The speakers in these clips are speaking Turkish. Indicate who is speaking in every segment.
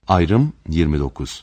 Speaker 1: Ayrım 29.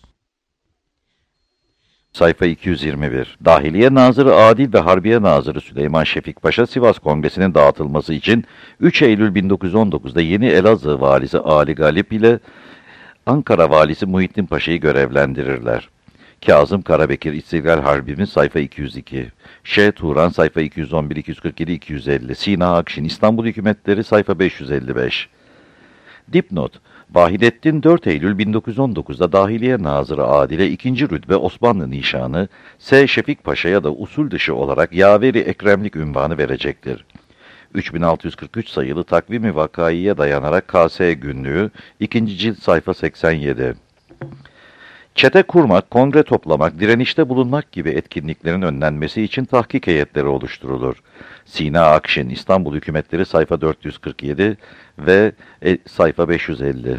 Speaker 2: Sayfa 221. Dahiliye Nazırı Adil ve Harbiye Nazırı Süleyman Şefik Paşa, Sivas Kongresi'nin dağıtılması için 3 Eylül 1919'da Yeni Elazığ Valisi Ali Galip ile Ankara Valisi Muhittin Paşa'yı görevlendirirler. Kazım Karabekir İstiklal Harbimiz sayfa 202. Ş. Turan sayfa 211, 247, 250. Sina Akşin İstanbul Hükümetleri sayfa 555. Dipnot: Vahidettin 4 Eylül 1919'da Dahiliye Nazırı Adil'e 2. rütbe Osmanlı nişanı, S. Şefik Paşa'ya da usul dışı olarak Yaveri Ekremlik unvanı verecektir. 3643 sayılı Takvim-i Vakai'ye dayanarak KS Günlüğü 2. cilt sayfa 87. Çete kurmak, kongre toplamak, direnişte bulunmak gibi etkinliklerin önlenmesi için tahkik heyetleri oluşturulur. Sina Akşin İstanbul Hükümetleri sayfa 447 ve sayfa 550.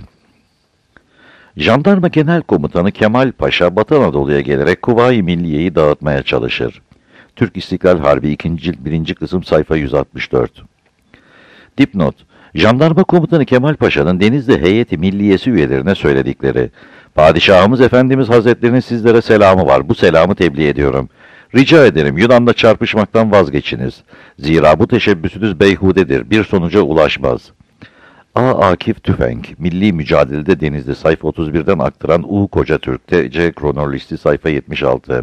Speaker 2: Jandarma Genel Komutanı Kemal Paşa, Batı Anadolu'ya gelerek Kuvayi Milliye'yi dağıtmaya çalışır. Türk İstiklal Harbi 2. cilt 1. kısım sayfa 164. Dipnot: Jandarma Komutanı Kemal Paşa'nın Denizli Heyeti Milliyesi üyelerine söyledikleri: Padişahımız Efendimiz Hazretlerinin sizlere selamı var. Bu selamı tebliğ ediyorum. Rica ederim Yunan'la çarpışmaktan vazgeçiniz. Zira bu teşebbüsünüz beyhudedir. Bir sonuca ulaşmaz. A. Akif Tüfenk, Milli Mücadelede Denizli sayfa 31'den aktaran U. Koca Türk, T.C. Kronolojisi sayfa 76.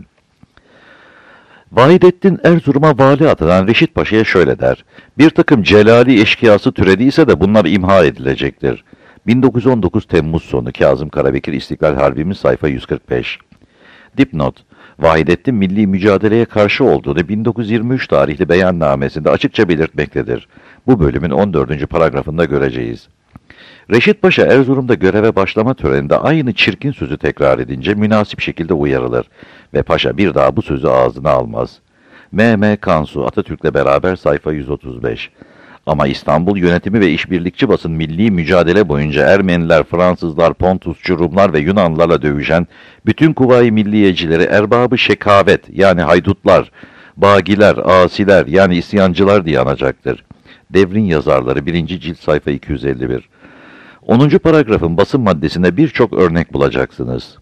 Speaker 2: Vahidettin Erzurum'a vali atanan Reşit Paşa'ya şöyle der: Bir takım celali eşkıyası türediyse de bunlar imha edilecektir. 1919 Temmuz sonu Kazım Karabekir İstiklal Harbimiz sayfa 145. Dipnot: Vahidettin milli mücadeleye karşı olduğunu 1923 tarihli beyannamesinde açıkça belirtmektedir. Bu bölümün 14. paragrafında göreceğiz. Reşit Paşa Erzurum'da göreve başlama töreninde aynı çirkin sözü tekrar edince münasip şekilde uyarılır ve Paşa bir daha bu sözü ağzına almaz. M.M. Kansu Atatürk'le beraber sayfa 135. Ama İstanbul yönetimi ve işbirlikçi basın milli mücadele boyunca Ermeniler, Fransızlar, Pontusçu, Rumlar ve Yunanlılarla dövüşen bütün Kuvayi Milliyecileri erbabı şekavet yani haydutlar, bagiler, asiler yani isyancılar diye anacaktır. Devrin yazarları 1. cilt sayfa 251. 10. paragrafın basın maddesinde birçok örnek bulacaksınız.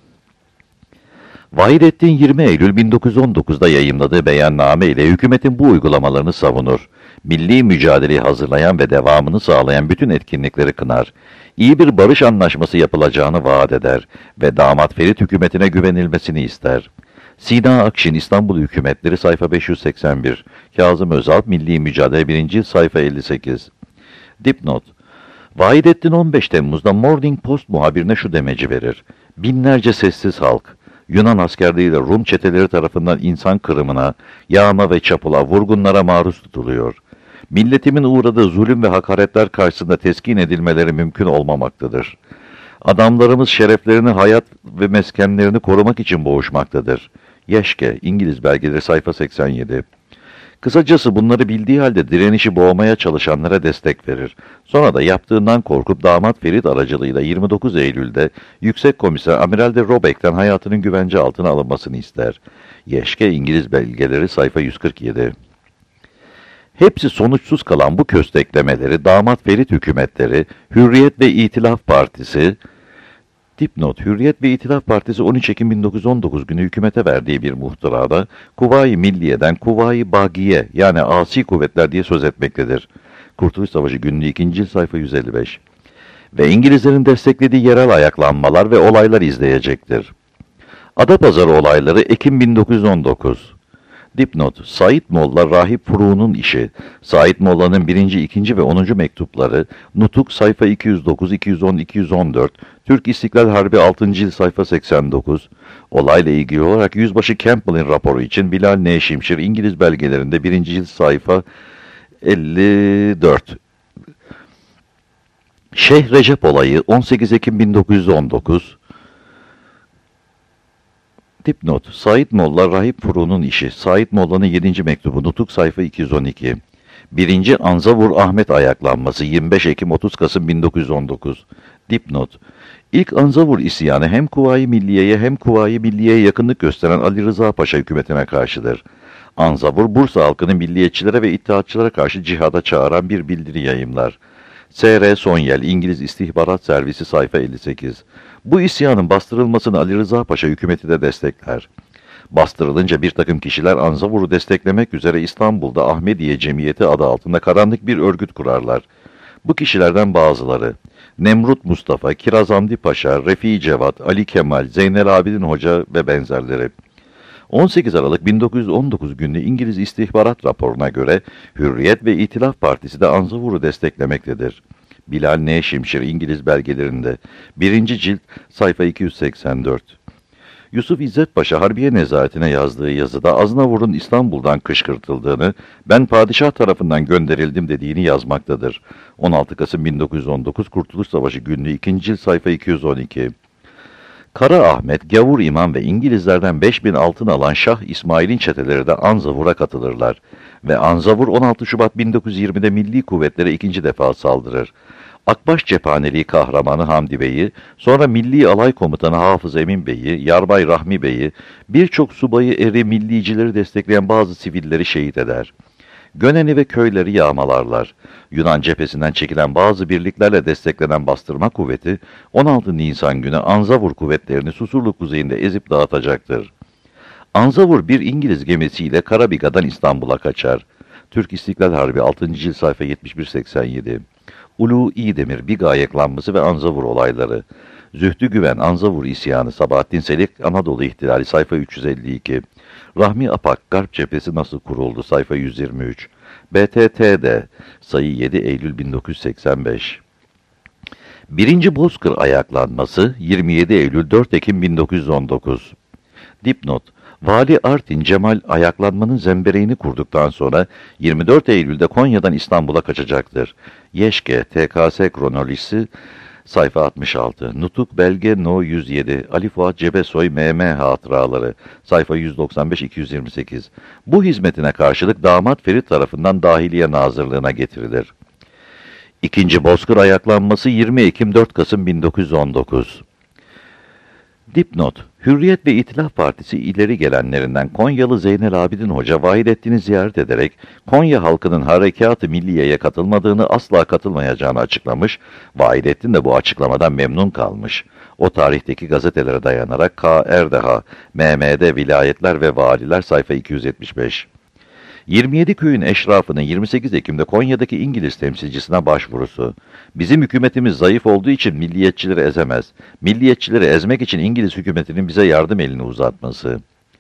Speaker 2: Vahidettin 20 Eylül 1919'da yayımladığı beyanname ile hükümetin bu uygulamalarını savunur. Milli mücadeleyi hazırlayan ve devamını sağlayan bütün etkinlikleri kınar. İyi bir barış anlaşması yapılacağını vaat eder ve damat Ferit hükümetine güvenilmesini ister. Sina Akşin İstanbul Hükümetleri sayfa 581. Kazım Özal Milli Mücadele 1. sayfa 58. Dipnot: Vahidettin 15 Temmuz'da Morning Post muhabirine şu demeci verir: Binlerce sessiz halk, Yunan askerleriyle Rum çeteleri tarafından insan kırımına, yağma ve çapula, vurgunlara maruz tutuluyor. Milletimin uğradığı zulüm ve hakaretler karşısında teskin edilmeleri mümkün olmamaktadır. Adamlarımız şereflerini, hayat ve meskenlerini korumak için boğuşmaktadır. Yeşke, İngiliz belgeleri sayfa 87. Kısacası bunları bildiği halde direnişi boğmaya çalışanlara destek verir. Sonra da yaptığından korkup damat Ferit aracılığıyla 29 Eylül'de Yüksek Komiser Amiral de Robeck'ten hayatının güvence altına alınmasını ister. Yeşke, İngiliz belgeleri sayfa 147. Hepsi sonuçsuz kalan bu kösteklemeleri damat Ferit hükümetleri, Hürriyet ve İtilaf Partisi, Dipnot: Hürriyet ve İtilaf Partisi 13 Ekim 1919 günü hükümete verdiği bir muhtırada Kuvayi Milliye'den Kuvayi Bagiye yani asi kuvvetler diye söz etmektedir. Kurtuluş Savaşı Günlüğü 2. cilt sayfa 155. Ve İngilizlerin desteklediği yerel ayaklanmalar ve olaylar izleyecektir. Adapazarı olayları Ekim 1919. Dipnot: Said Molla Rahip Furu'nun işi, Said Molla'nın 1. 2. ve 10. mektupları, Nutuk sayfa 209, 210, 214, Türk İstiklal Harbi 6. cilt sayfa 89, olayla ilgili olarak Yüzbaşı Campbell'in raporu için Bilal N. Şimşir İngiliz belgelerinde 1. cilt sayfa 54. Şeyh Recep olayı 18 Ekim 1919, Dipnot: Said Molla Rahip Furu'nun işi, Said Molla'nın 7. mektubu, Nutuk sayfa 212. 1. Anzavur Ahmet ayaklanması 25 Ekim 30 Kasım 1919. Dipnot: İlk Anzavur isyanı hem Kuvayi Milliye'ye hem Kuvayi Milliye'ye yakınlık gösteren Ali Rıza Paşa hükümetine karşıdır. Anzavur, Bursa halkını milliyetçilere ve ittihatçılara karşı cihada çağıran bir bildiri yayımlar. S.R. Sonyel, İngiliz İstihbarat Servisi, sayfa 58. Bu isyanın bastırılmasını Ali Rıza Paşa hükümeti de destekler. Bastırılınca bir takım kişiler Anzavur'u desteklemek üzere İstanbul'da Ahmediye Cemiyeti adı altında karanlık bir örgüt kurarlar. Bu kişilerden bazıları Nemrut Mustafa, Kiraz Hamdi Paşa, Refii Cevat, Ali Kemal, Zeynel Abidin Hoca ve benzerleri. 18 Aralık 1919 günlü İngiliz istihbarat raporuna göre Hürriyet ve İtilaf Partisi de Anzavur'u desteklemektedir. Bilal N. Şimşir, İngiliz belgelerinde 1. cilt, sayfa 284. Yusuf İzzet Paşa Harbiye Nezaretine yazdığı yazıda Aznavur'un İstanbul'dan kışkırtıldığını, ben padişah tarafından gönderildim dediğini yazmaktadır. 16 Kasım 1919 Kurtuluş Savaşı günlüğü 2. cilt, sayfa 212. Kara Ahmet, Gavur İmam ve İngilizlerden 5000 altın alan Şah İsmail'in çeteleri de Anzavur'a katılırlar. Ve Anzavur 16 Şubat 1920'de Milli Kuvvetlere ikinci defa saldırır. Akbaş Cephaneliği kahramanı Hamdi Bey'i, sonra Milli Alay Komutanı Hafız Emin Bey'i, Yarbay Rahmi Bey'i, birçok subayı eri millicileri destekleyen bazı sivilleri şehit eder. Gönen'i ve köyleri yağmalarlar. Yunan cephesinden çekilen bazı birliklerle desteklenen bastırma kuvveti 16 Nisan günü Anzavur kuvvetlerini Susurluk kuzeyinde ezip dağıtacaktır. Anzavur bir İngiliz gemisiyle Karabiga'dan İstanbul'a kaçar. Türk İstiklal Harbi 6. cilt, sayfa 71-87. Ulu İdemir, Biga ayaklanması ve Anzavur olayları. Zühtü Güven, Anzavur isyanı, Sabahattin Selik, Anadolu İhtilali, sayfa 352. Rahmi Apak, Garp Cephesi nasıl kuruldu, sayfa 123. BTT'de, sayı 7 Eylül 1985. 1. Bozkır ayaklanması, 27 Eylül 4 Ekim 1919. Dipnot: Vali Artin Cemal ayaklanmanın zembereğini kurduktan sonra 24 Eylül'de Konya'dan İstanbul'a kaçacaktır. Yeşke, TKS kronolojisi, sayfa 66. Nutuk Belge No 107. Ali Fuat Cebesoy MM Hatıraları, sayfa 195-228. Bu hizmetine karşılık damat Ferit tarafından Dahiliye Nazırlığına getirilir. 2. Bozkır ayaklanması 20 Ekim 4 Kasım 1919. Dipnot: Hürriyet ve İtilaf Partisi ileri gelenlerinden Konyalı Zeynel Abidin Hoca Vahidettin'i ziyaret ederek Konya halkının Harekat-ı Milliye'ye katılmadığını, asla katılmayacağını açıklamış, Vahidettin de bu açıklamadan memnun kalmış. O tarihteki gazetelere dayanarak K. Erdeha, MM'de Vilayetler ve Valiler, sayfa 275. 27 köyün eşrafının 28 Ekim'de Konya'daki İngiliz temsilcisine başvurusu. Bizim hükümetimiz zayıf olduğu için milliyetçileri ezemez. Milliyetçileri ezmek için İngiliz hükümetinin bize yardım elini uzatması. ...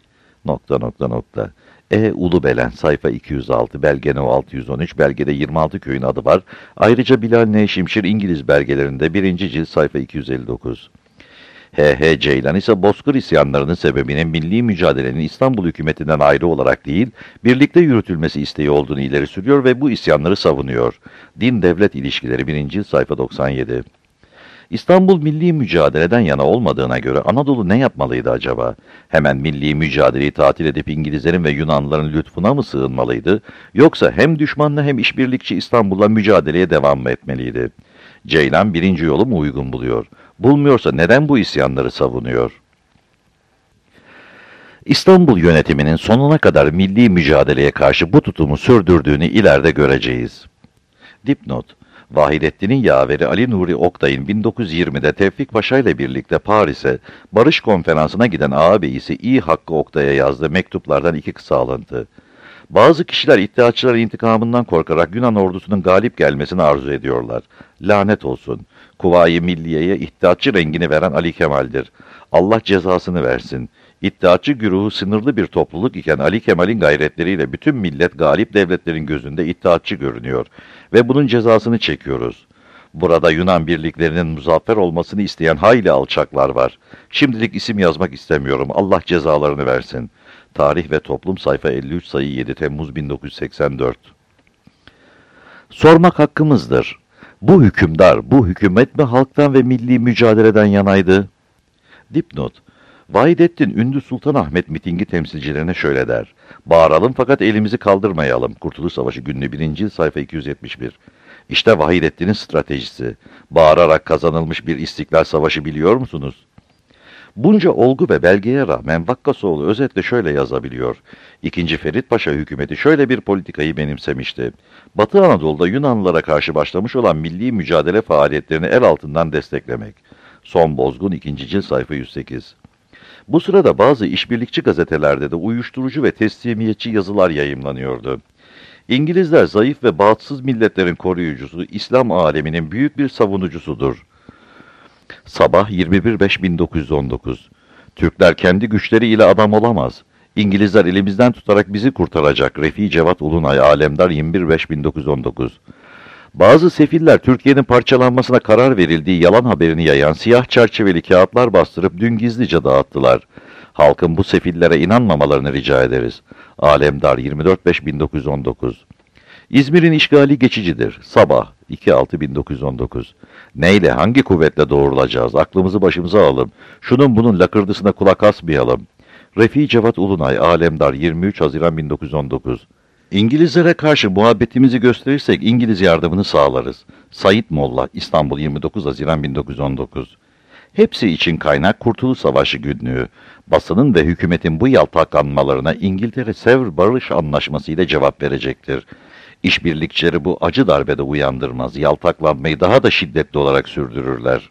Speaker 2: Ulubelen, sayfa 206, belge No 613, belgede 26 köyün adı var. Ayrıca Bilal N. Şimşir İngiliz belgelerinde 1. cilt, sayfa 259. H.H. Ceylan ise Bozkır isyanlarının sebebinin milli mücadelenin İstanbul hükümetinden ayrı olarak değil, birlikte yürütülmesi isteği olduğunu ileri sürüyor ve bu isyanları savunuyor. Din-devlet ilişkileri 1. cilt, sayfa 97. İstanbul milli mücadeleden yana olmadığına göre Anadolu ne yapmalıydı acaba? Hemen milli mücadeleyi tatil edip İngilizlerin ve Yunanlıların lütfuna mı sığınmalıydı? Yoksa hem düşmanla hem işbirlikçi İstanbul'la mücadeleye devam mı etmeliydi? Ceylan birinci yolu mu uygun buluyor? Bulmuyorsa neden bu isyanları savunuyor? İstanbul yönetiminin sonuna kadar milli mücadeleye karşı bu tutumu sürdürdüğünü ileride göreceğiz. Dipnot: Vahidettin'in yaveri Ali Nuri Oktay'ın 1920'de Tevfik Paşa ile birlikte Paris'e barış konferansına giden ağabeyisi İ. Hakkı Oktay'a yazdığı mektuplardan iki kısa alıntı. Bazı kişiler iddiatçıların intikamından korkarak Yunan ordusunun galip gelmesini arzu ediyorlar. Lanet olsun. Kuvayi Milliye'ye iddiatçı rengini veren Ali Kemal'dir. Allah cezasını versin. İddiatçı güruhu sınırlı bir topluluk iken Ali Kemal'in gayretleriyle bütün millet galip devletlerin gözünde iddiatçı görünüyor ve bunun cezasını çekiyoruz. Burada Yunan birliklerinin muzaffer olmasını isteyen hayli alçaklar var. Şimdilik isim yazmak istemiyorum. Allah cezalarını versin. Tarih ve Toplum, sayfa 53, sayı 7 Temmuz 1984. Sormak hakkımızdır. Bu hükümdar, bu hükümet mi halktan ve milli mücadeleden yanaydı? Dipnot: Vahidettin, Ündü Sultanahmet mitingi temsilcilerine şöyle der: Bağıralım fakat elimizi kaldırmayalım. Kurtuluş Savaşı günlüğü 1. cilt, sayfa 271. İşte Vahidettin'in stratejisi. Bağırarak kazanılmış bir istiklal savaşı biliyor musunuz? Bunca olgu ve belgeye rağmen Vakkasoğlu özetle şöyle yazabiliyor. İkinci Ferit Paşa hükümeti şöyle bir politikayı benimsemişti. Batı Anadolu'da Yunanlılara karşı başlamış olan milli mücadele faaliyetlerini el altından desteklemek. Son Bozgun 2. cilt sayfa 108. Bu sırada bazı işbirlikçi gazetelerde de uyuşturucu ve teslimiyetçi yazılar yayımlanıyordu. İngilizler zayıf ve bağımsız milletlerin koruyucusu, İslam aleminin büyük bir savunucusudur. Sabah 21.5.1919. Türkler kendi güçleriyle adam olamaz. İngilizler elimizden tutarak bizi kurtaracak. Refik Cevat Ulunay, Alemdar 21.5.1919. Bazı sefiller Türkiye'nin parçalanmasına karar verildiği yalan haberini yayan siyah çerçeveli kağıtlar bastırıp dün gizlice dağıttılar. Halkın bu sefillere inanmamalarını rica ederiz. Alemdar 24.5.1919. İzmir'in işgali geçicidir. Sabah 2.6.1919. Neyle, hangi kuvvetle doğrulacağız? Aklımızı başımıza alalım. Şunun bunun lakırdısına kulak asmayalım. Refik Cevat Ulunay, Alemdar 23 Haziran 1919. İngilizlere karşı muhabbetimizi gösterirsek İngiliz yardımını sağlarız. Said Molla, İstanbul 29 Haziran 1919. Hepsi için kaynak Kurtuluş Savaşı günlüğü. Basının ve hükümetin bu yaltaklanmalarına İngiltere Sevr Barış Anlaşması ile cevap verecektir. İşbirlikçileri bu acı darbede uyandırmaz, yaltaklanmayı daha da şiddetli olarak sürdürürler.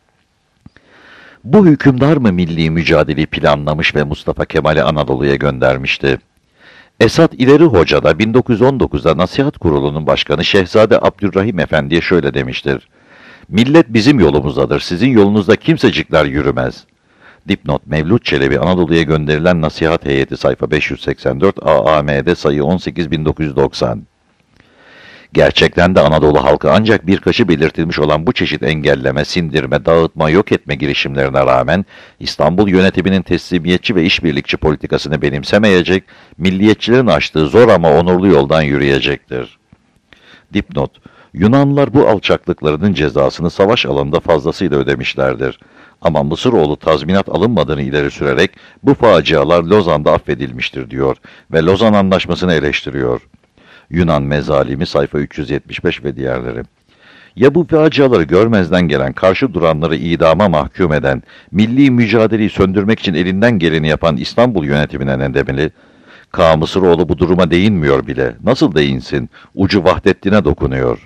Speaker 2: Bu hükümdar mı milli mücadeleyi planlamış ve Mustafa Kemal'i Anadolu'ya göndermişti? Esat İleri Hoca da 1919'da Nasihat Kurulu'nun başkanı Şehzade Abdurrahim Efendi'ye şöyle demiştir. Millet bizim yolumuzdadır, sizin yolunuzda kimsecikler yürümez. Dipnot Mevlüt Çelebi Anadolu'ya gönderilen Nasihat Heyeti sayfa 584 AAM'de sayı 18.1990. Gerçekten de Anadolu halkı ancak birkaçı belirtilmiş olan bu çeşit engelleme, sindirme, dağıtma, yok etme girişimlerine rağmen İstanbul yönetiminin teslimiyetçi ve işbirlikçi politikasını benimsemeyecek, milliyetçilerin açtığı zor ama onurlu yoldan yürüyecektir. Dipnot: Yunanlılar bu alçaklıklarının cezasını savaş alanında fazlasıyla ödemişlerdir. Ama Mısıroğlu tazminat alınmadığını ileri sürerek bu facialar Lozan'da affedilmiştir diyor ve Lozan Anlaşması'nı eleştiriyor. Yunan Mezalimi sayfa 375 ve diğerleri. Ya bu faciaları görmezden gelen, karşı duranları idama mahkum eden, milli mücadeleyi söndürmek için elinden geleni yapan İstanbul yönetimine ne demeli? K. Mısıroğlu bu duruma değinmiyor bile. Nasıl değinsin? Ucu Vahdettin'e dokunuyor.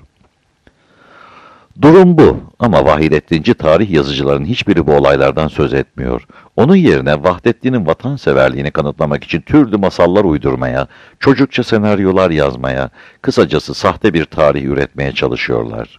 Speaker 2: Durum bu ama Vahidettinci tarih yazıcılarının hiçbiri bu olaylardan söz etmiyor. Onun yerine Vahdettin'in vatanseverliğini kanıtlamak için türlü masallar uydurmaya, çocukça senaryolar yazmaya, kısacası sahte bir tarih üretmeye çalışıyorlar.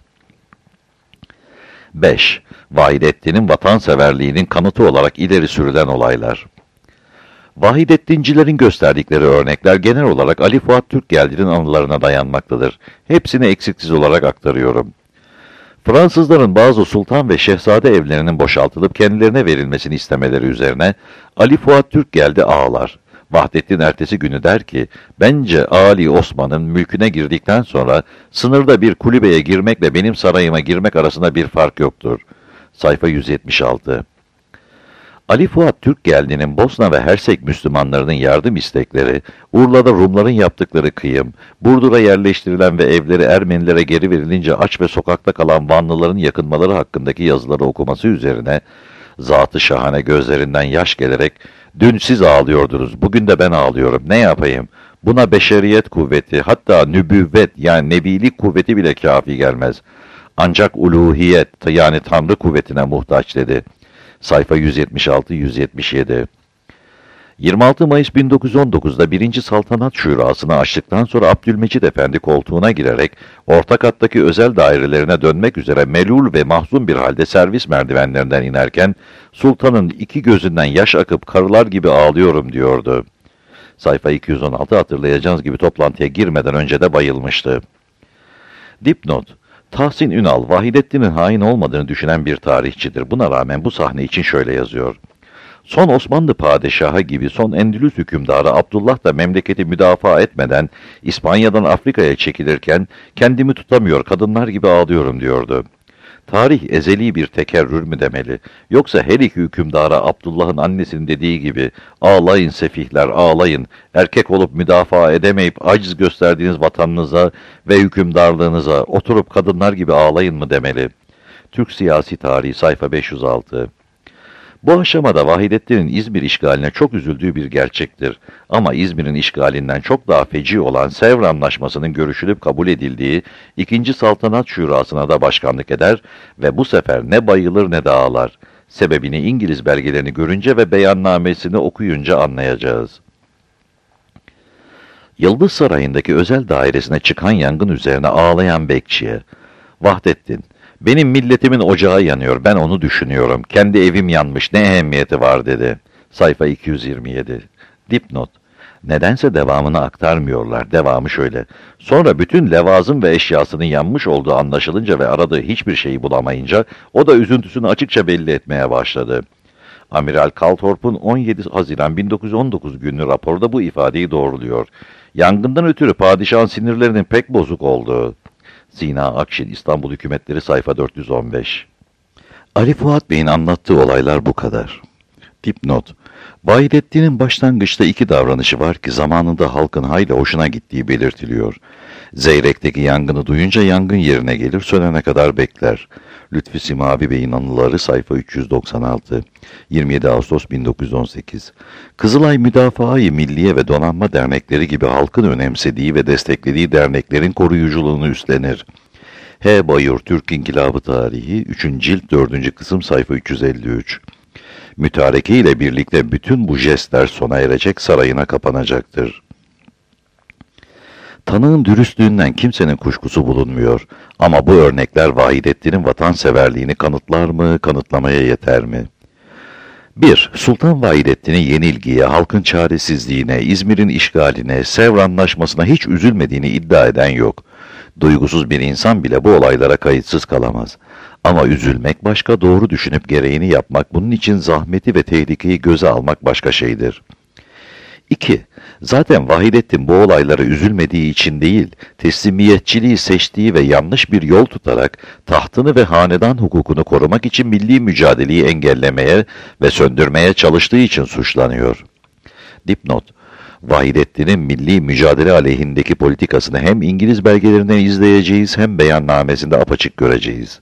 Speaker 2: 5. Vahidettin'in vatanseverliğinin kanıtı olarak ileri sürülen olaylar. Vahidettincilerin gösterdikleri örnekler genel olarak Ali Fuat Türkgeldi'nin anılarına dayanmaktadır. Hepsini eksiksiz olarak aktarıyorum. Fransızların bazı sultan ve şehzade evlerinin boşaltılıp kendilerine verilmesini istemeleri üzerine Ali Fuat Türkgeldi ağlar. Vahdettin ertesi günü der ki, bence Ali Osman'ın mülküne girdikten sonra sınırda bir kulübeye girmekle benim sarayıma girmek arasında bir fark yoktur. Sayfa 176. Ali Fuat Türkgeldi'nin Bosna ve Hersek Müslümanlarının yardım istekleri, Urla'da Rumların yaptıkları kıyım, Burdur'a yerleştirilen ve evleri Ermenilere geri verilince aç ve sokakta kalan Vanlıların yakınmaları hakkındaki yazıları okuması üzerine, Zat-ı Şahane gözlerinden yaş gelerek, dün siz ağlıyordunuz, bugün de ben ağlıyorum, ne yapayım? Buna beşeriyet kuvveti, hatta nübüvvet yani nebilik kuvveti bile kafi gelmez. Ancak uluhiyet yani Tanrı kuvvetine muhtaç dedi. Sayfa 176-177. 26 Mayıs 1919'da 1. Saltanat Şurası'nı açtıktan sonra Abdülmecid Efendi koltuğuna girerek orta kattaki özel dairelerine dönmek üzere melul ve mahzun bir halde servis merdivenlerinden inerken sultanın iki gözünden yaş akıp karılar gibi ağlıyorum diyordu. Sayfa 216 hatırlayacağınız gibi toplantıya girmeden önce de bayılmıştı. Dipnot: Tahsin Ünal, Vahidettin'in hain olmadığını düşünen bir tarihçidir. Buna rağmen bu sahne için şöyle yazıyor. Son Osmanlı padişahı gibi son Endülüs hükümdarı Abdullah da memleketi müdafaa etmeden İspanya'dan Afrika'ya çekilirken kendimi tutamıyor, kadınlar gibi ağlıyorum diyordu. Tarih ezeli bir tekerrür mü demeli? Yoksa her iki hükümdara Abdullah'ın annesinin dediği gibi ağlayın sefihler ağlayın, erkek olup müdafaa edemeyip aciz gösterdiğiniz vatanınıza ve hükümdarlığınıza oturup kadınlar gibi ağlayın mı demeli? Türk Siyasi Tarihi sayfa 506. Bu aşamada Vahidettin'in İzmir işgaline çok üzüldüğü bir gerçektir. Ama İzmir'in işgalinden çok daha feci olan Sevr Anlaşması'nın görüşülüp kabul edildiği 2. Saltanat Şurası'na da başkanlık eder ve bu sefer ne bayılır ne de ağlar. Sebebini İngiliz belgelerini görünce ve beyannamesini okuyunca anlayacağız. Yıldız Sarayı'ndaki özel dairesine çıkan yangın üzerine ağlayan bekçiye, "Vahdettin, benim milletimin ocağı yanıyor, ben onu düşünüyorum. Kendi evim yanmış, ne ehemmiyeti var?" dedi. Sayfa 227. Dipnot: Nedense devamını aktarmıyorlar. Devamı şöyle: Sonra bütün levazım ve eşyasının yanmış olduğu anlaşılınca ve aradığı hiçbir şeyi bulamayınca o da üzüntüsünü açıkça belli etmeye başladı. Amiral Calthorpe'un 17 Haziran 1919 günlü raporda bu ifadeyi doğruluyor. Yangından ötürü padişahın sinirlerinin pek bozuk olduğu. Zina Akşin, İstanbul Hükümetleri, sayfa 415. Ali Fuat Bey'in anlattığı olaylar bu kadar. Dipnot: Vahidettin'in başlangıçta iki davranışı var ki zamanında halkın hayli hoşuna gittiği belirtiliyor. Zeyrek'teki yangını duyunca yangın yerine gelir, sönene kadar bekler. Lütfü Simavi Bey'in anıları, sayfa 396. 27 Ağustos 1918. Kızılay Müdafaa-i Milliye ve Donanma Dernekleri gibi halkın önemsediği ve desteklediği derneklerin koruyuculuğunu üstlenir. H. Bayur, Türk İnkılabı Tarihi, 3. cilt 4. kısım, sayfa 353. Mütareke ile birlikte bütün bu jestler sona erecek, sarayına kapanacaktır. Tanığın dürüstlüğünden kimsenin kuşkusu bulunmuyor. Ama bu örnekler Vahidettin'in vatanseverliğini kanıtlar mı, kanıtlamaya yeter mi? 1. Sultan Vahidettin'in yenilgiye, halkın çaresizliğine, İzmir'in işgaline, Sevr Anlaşması'na hiç üzülmediğini iddia eden yok. Duygusuz bir insan bile bu olaylara kayıtsız kalamaz. Ama üzülmek başka, doğru düşünüp gereğini yapmak, bunun için zahmeti ve tehlikeyi göze almak başka şeydir. 2. Zaten Vahidettin bu olaylara üzülmediği için değil, teslimiyetçiliği seçtiği ve yanlış bir yol tutarak tahtını ve hanedan hukukunu korumak için milli mücadeleyi engellemeye ve söndürmeye çalıştığı için suçlanıyor. Dipnot: Vahidettin'in milli mücadele aleyhindeki politikasını hem İngiliz belgelerinden izleyeceğiz hem beyannamesinde apaçık göreceğiz.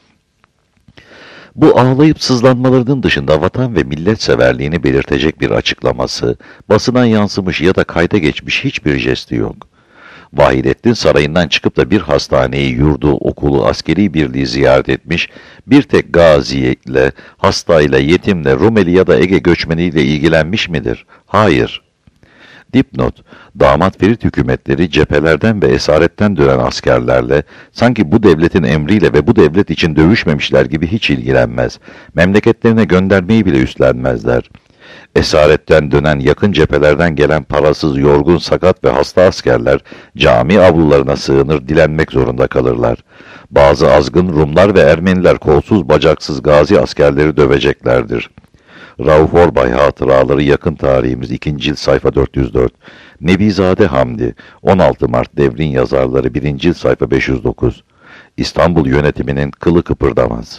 Speaker 2: Bu ağlayıp sızlanmalarının dışında vatan ve millet severliğini belirtecek bir açıklaması, basına yansımış ya da kayda geçmiş hiçbir jesti yok. Vahidettin sarayından çıkıp da bir hastaneyi, yurdu, okulu, askeri birliği ziyaret etmiş, bir tek gaziyle, hastayla, yetimle, Rumeli ya da Ege göçmeniyle ilgilenmiş midir? Hayır. Dipnot: Damat Ferit hükümetleri cephelerden ve esaretten dönen askerlerle, sanki bu devletin emriyle ve bu devlet için dövüşmemişler gibi hiç ilgilenmez. Memleketlerine göndermeyi bile üstlenmezler. Esaretten dönen, yakın cephelerden gelen parasız, yorgun, sakat ve hasta askerler cami avlularına sığınır, dilenmek zorunda kalırlar. Bazı azgın Rumlar ve Ermeniler kolsuz bacaksız gazi askerleri döveceklerdir. Rauf Orbay Hatıraları, Yakın Tarihimiz, 2. cilt, sayfa 404. Nebizade Hamdi, 16 Mart Devrin Yazarları, 1. cilt, sayfa 509. İstanbul yönetiminin kılı kıpırdamaz.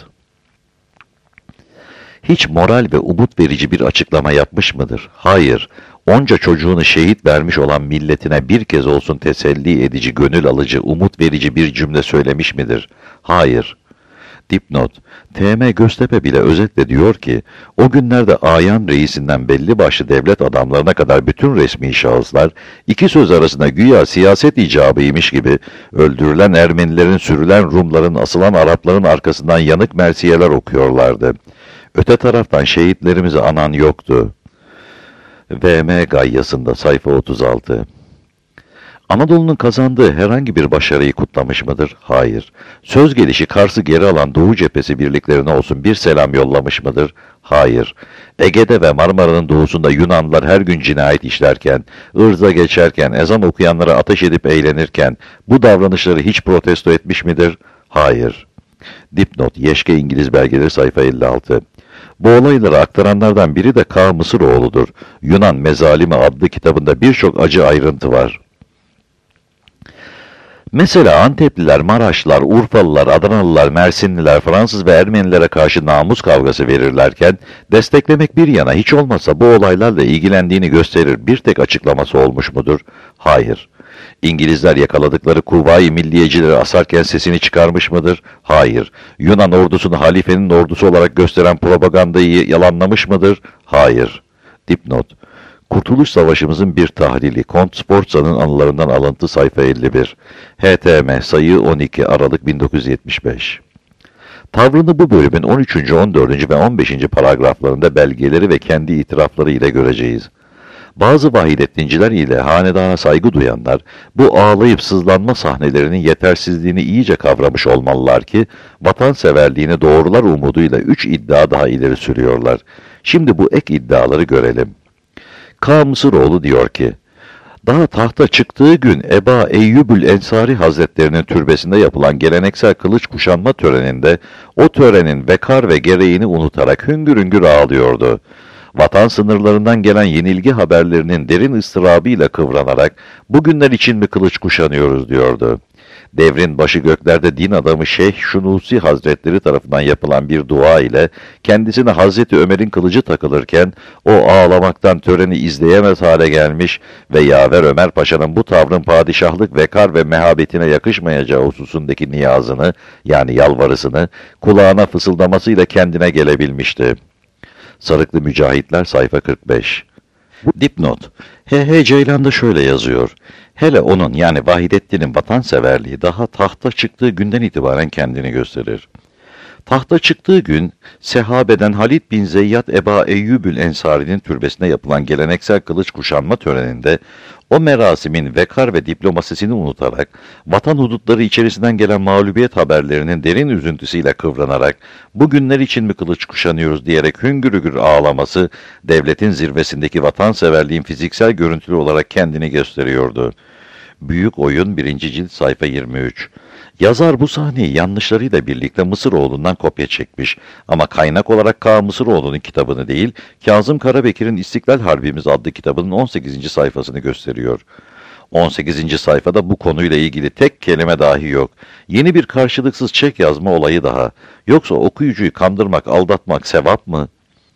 Speaker 2: Hiç moral ve umut verici bir açıklama yapmış mıdır? Hayır. Onca çocuğunu şehit vermiş olan milletine bir kez olsun teselli edici, gönül alıcı, umut verici bir cümle söylemiş midir? Hayır. Dipnot: T.M. Göztepe bile özetle diyor ki, o günlerde ayan reisinden belli başlı devlet adamlarına kadar bütün resmi şahıslar, iki söz arasında güya siyaset icabıymış gibi, öldürülen Ermenilerin, sürülen Rumların, asılan Arapların arkasından yanık mersiyeler okuyorlardı. Öte taraftan şehitlerimizi anan yoktu. V.M. Gayyası'nda, sayfa 36. Anadolu'nun kazandığı herhangi bir başarıyı kutlamış mıdır? Hayır. Söz gelişi Kars'ı geri alan Doğu Cephesi birliklerine olsun bir selam yollamış mıdır? Hayır. Ege'de ve Marmara'nın doğusunda Yunanlılar her gün cinayet işlerken, ırza geçerken, ezan okuyanlara ateş edip eğlenirken bu davranışları hiç protesto etmiş midir? Hayır. Dipnot: Yeşke İngiliz Belgeleri, sayfa 56. Bu olayları aktaranlardan biri de K. Mısıroğlu'dur. Yunan Mezalimi adlı kitabında birçok acı ayrıntı var. Mesela Antepliler, Maraşlılar, Urfalılar, Adanalılar, Mersinliler, Fransız ve Ermenilere karşı namus kavgası verirlerken, desteklemek bir yana hiç olmazsa bu olaylarla ilgilendiğini gösterir bir tek açıklaması olmuş mudur? Hayır. İngilizler yakaladıkları Kuvayi Milliyecileri asarken sesini çıkarmış mıdır? Hayır. Yunan ordusunu halifenin ordusu olarak gösteren propagandayı yalanlamış mıdır? Hayır. Dipnot: Kurtuluş Savaşımızın bir tahlili. Kont Sforza'nın anılarından alıntı, sayfa 51. HTM sayı 12 Aralık 1975. Tavrını bu bölümün 13., 14. ve 15. paragraflarında belgeleri ve kendi itirafları ile göreceğiz. Bazı Vahidettinciler ile hanedana saygı duyanlar, bu ağlayıp sızlanma sahnelerinin yetersizliğini iyice kavramış olmalılar ki, vatanseverliğini doğrular umuduyla 3 iddia daha ileri sürüyorlar. Şimdi bu ek iddiaları görelim. K. Mısıroğlu diyor ki, daha tahta çıktığı gün Eba Eyyubül Ensari Hazretlerinin türbesinde yapılan geleneksel kılıç kuşanma töreninde o törenin vekar ve gereğini unutarak hüngür hüngür ağlıyordu. Vatan sınırlarından gelen yenilgi haberlerinin derin ıstırabıyla kıvranarak bugünler için mi kılıç kuşanıyoruz diyordu. Devrin başı göklerde din adamı Şeyh Şunusi Hazretleri tarafından yapılan bir dua ile kendisine Hazreti Ömer'in kılıcı takılırken o ağlamaktan töreni izleyemez hale gelmiş ve yaver Ömer Paşa'nın bu tavrın padişahlık, vekar ve mehabetine yakışmayacağı hususundaki niyazını, yani yalvarısını kulağına fısıldamasıyla kendine gelebilmişti. Sarıklı Mücahitler sayfa 45. Dipnot: H.H. Ceylan da şöyle yazıyor. Hele onun, yani Vahidettin'in vatanseverliği daha tahta çıktığı günden itibaren kendini gösterir. Tahta çıktığı gün, Sehabe'den Halid bin Zeyyad Eba Eyyubül Ensari'nin türbesine yapılan geleneksel kılıç kuşanma töreninde, o merasimin vekar ve diplomasisini unutarak, vatan hudutları içerisinden gelen mağlubiyet haberlerinin derin üzüntüsüyle kıvranarak, bugünler için mi kılıç kuşanıyoruz diyerek hüngür hüngür ağlaması, devletin zirvesindeki vatanseverliğin fiziksel görüntülü olarak kendini gösteriyordu. Büyük Oyun 1. cilt sayfa 23. Yazar bu sahneyi yanlışlarıyla birlikte Mısıroğlu'ndan kopya çekmiş ama kaynak olarak K. Mısıroğlu'nun kitabını değil, Kazım Karabekir'in İstiklal Harbimiz adlı kitabının 18. sayfasını gösteriyor. 18. sayfada bu konuyla ilgili tek kelime dahi yok. Yeni bir karşılıksız çek yazma olayı daha. Yoksa okuyucuyu kandırmak, aldatmak sevap mı?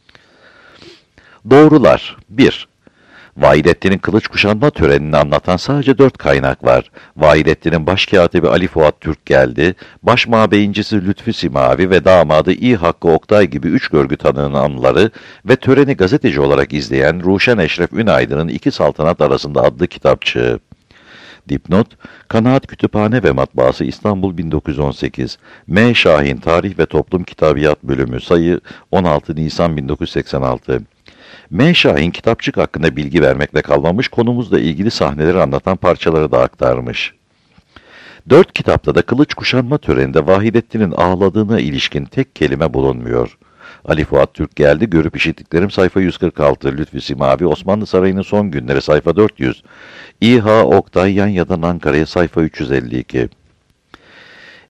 Speaker 2: Doğrular. 1. Vahidettin'in kılıç kuşanma törenini anlatan sadece 4 kaynak var. Vahidettin'in başkatibi Ali Fuat Türk geldi, baş mabeyincisi Lütfü Simavi ve damadı İ Hakkı Oktay gibi 3 görgü tanığının anıları ve töreni gazeteci olarak izleyen Ruşen Eşref Ünaydın'ın İki Saltanat Arasında adlı kitapçığı. Dipnot: Kanaat Kütüphane ve Matbaası İstanbul 1918. M. Şahin Tarih ve Toplum Kitabiyat Bölümü sayı 16 Nisan 1986. M. Şahin kitapçık hakkında bilgi vermekle kalmamış, konumuzla ilgili sahneleri anlatan parçaları da aktarmış. 4 kitapta da kılıç kuşanma töreninde Vahidettin'in ağladığına ilişkin tek kelime bulunmuyor. Ali Fuat Türk geldi, görüp işittiklerim sayfa 146, Lütfü Simavi, Osmanlı Sarayı'nın son günleri sayfa 400, İHA Oktay Yanya'dan Ankara'ya sayfa 352.